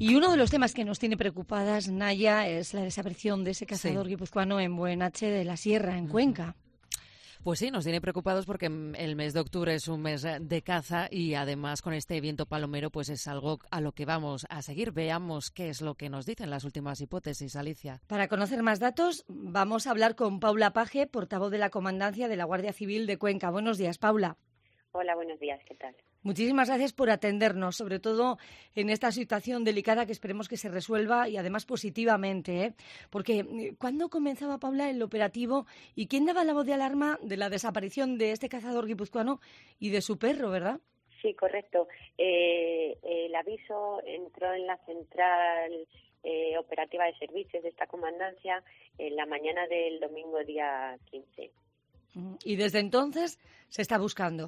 Y uno de los temas que nos tiene preocupadas, Naya, es la desaparición de ese cazador Sí. guipuzcoano en Buenache de la Sierra, en Cuenca. Pues sí, nos tiene preocupados porque el mes de octubre es un mes de caza y además con este viento palomero pues es algo a lo que vamos a seguir. Veamos qué es lo que nos dicen las últimas hipótesis, Alicia. Para conocer más datos, vamos a hablar con Paula Page, portavoz de la Comandancia de la Guardia Civil de Cuenca. Buenos días, Paula. Hola, buenos días, ¿qué tal? Muchísimas gracias por atendernos, sobre todo en esta situación delicada que esperemos que se resuelva y además positivamente, ¿eh? Porque ¿cuándo comenzaba, Paula, el operativo y quién daba la voz de alarma de la desaparición de este cazador guipuzcoano y de su perro, verdad? Sí, correcto. El aviso entró en la central operativa de servicios de esta comandancia en la mañana del domingo día 15. Y desde entonces se está buscando.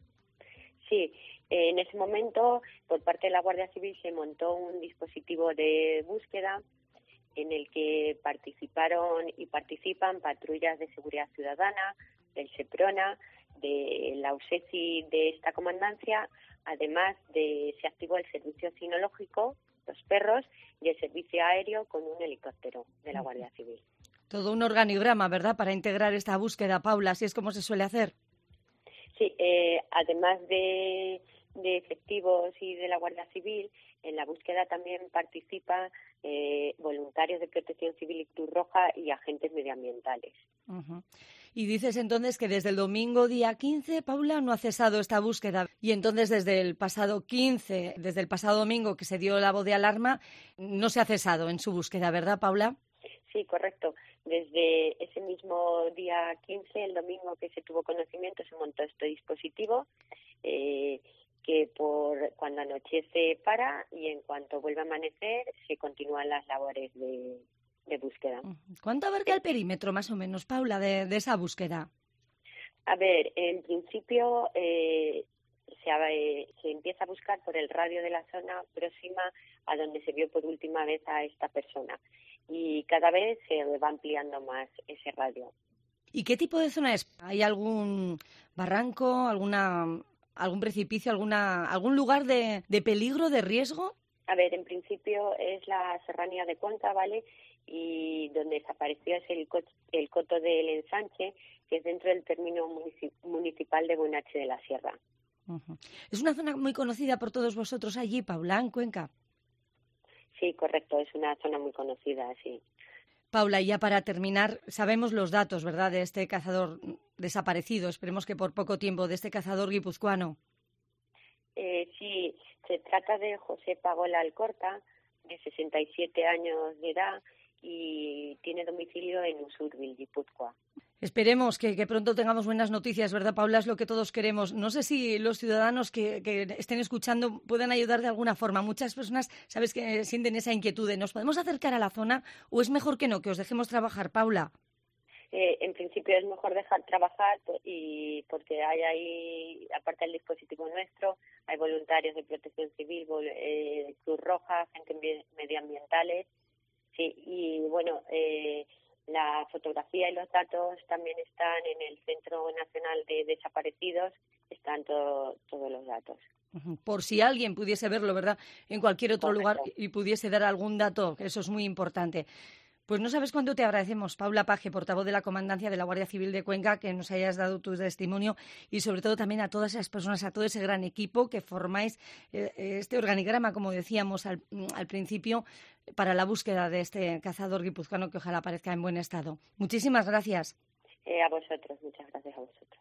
Sí, en ese momento, por parte de la Guardia Civil, se montó un dispositivo de búsqueda en el que participaron y participan patrullas de seguridad ciudadana, del SEPRONA, de la USECI de esta comandancia, además se activó el servicio cinológico, los perros, y el servicio aéreo con un helicóptero de la Guardia Civil. Todo un organigrama, ¿verdad?, para integrar esta búsqueda, Paula, así es como se suele hacer. Sí, además de efectivos y de la Guardia Civil, en la búsqueda también participan voluntarios de Protección Civil y Cruz Roja y agentes medioambientales. Uh-huh. Y dices entonces que desde el domingo día 15, Paula, no ha cesado esta búsqueda. Y entonces desde el pasado 15, desde el pasado domingo que se dio la voz de alarma, no se ha cesado en su búsqueda, ¿verdad, Paula? Sí, correcto. Desde ese mismo día 15, el domingo que se tuvo conocimiento, se montó este dispositivo que cuando anochece para y en cuanto vuelve a amanecer se continúan las labores de búsqueda. ¿Cuánto abarca el perímetro más o menos, Paula, de esa búsqueda? A ver, en principio se empieza a buscar por el radio de la zona próxima a donde se vio por última vez a esta persona y cada vez se va ampliando más ese radio. ¿Y qué tipo de zona es? ¿Hay algún barranco, algún precipicio, algún lugar de peligro, de riesgo? A ver, en principio es la serranía de Cuenca, ¿vale? Y donde desapareció es el coto del Ensanche, que es dentro del término municipal de Buenache de la Sierra. Uh-huh. Es una zona muy conocida por todos vosotros allí, Paula, en Cuenca. Sí, correcto, es una zona muy conocida, sí. Paula, y ya para terminar, sabemos los datos, ¿verdad?, de este cazador desaparecido, esperemos que por poco tiempo, de este cazador guipuzcoano. Sí, se trata de José Pagola Alcorta, de 67 años de edad y tiene domicilio en Usurbil, Guipúzcoa. Esperemos que pronto tengamos buenas noticias, ¿verdad, Paula? Es lo que todos queremos. No sé si los ciudadanos que estén escuchando puedan ayudar de alguna forma. Muchas personas, sabes, que sienten esa inquietud de ¿nos podemos acercar a la zona o es mejor que no, que os dejemos trabajar, Paula? En principio es mejor dejar trabajar y porque hay ahí, aparte del dispositivo nuestro, hay voluntarios de Protección Civil, Cruz Roja, gente medioambientales, sí, y bueno, la fotografía y los datos también están en el Centro Nacional de Desaparecidos, están todos los datos. Por si alguien pudiese verlo, ¿verdad?, en cualquier otro Correcto. lugar y pudiese dar algún dato, que eso es muy importante. Pues no sabes cuánto te agradecemos, Paula Page, portavoz de la Comandancia de la Guardia Civil de Cuenca, que nos hayas dado tu testimonio y sobre todo también a todas esas personas, a todo ese gran equipo que formáis este organigrama, como decíamos al principio, para la búsqueda de este cazador guipuzcoano que ojalá aparezca en buen estado. Muchísimas gracias. A vosotros, muchas gracias a vosotros.